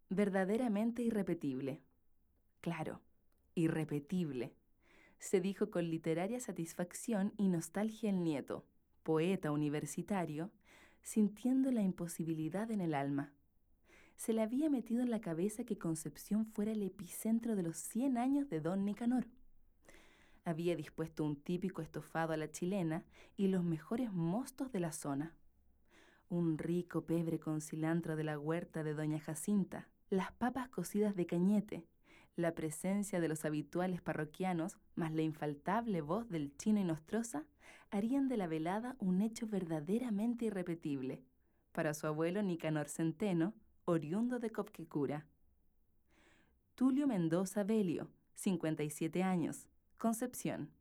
verdaderamente irrepetible. Claro, irrepetible, se dijo con literaria satisfacción y nostalgia el nieto, poeta universitario, sintiendo la imposibilidad en el alma. Se le había metido en la cabeza que Concepción fuera el epicentro de los 100 años de don Nicanor. Había dispuesto un típico estofado a la chilena y los mejores mostos de la zona. Un rico pebre con cilantro de la huerta de doña Jacinta, las papas cocidas de Cañete, la presencia de los habituales parroquianos, más la infaltable voz del chino Inostroza, harían de la velada un hecho verdaderamente irrepetible para su abuelo Nicanor Centeno, oriundo de Copquecura. Tulio Mendoza Belio, 57 años, Concepción.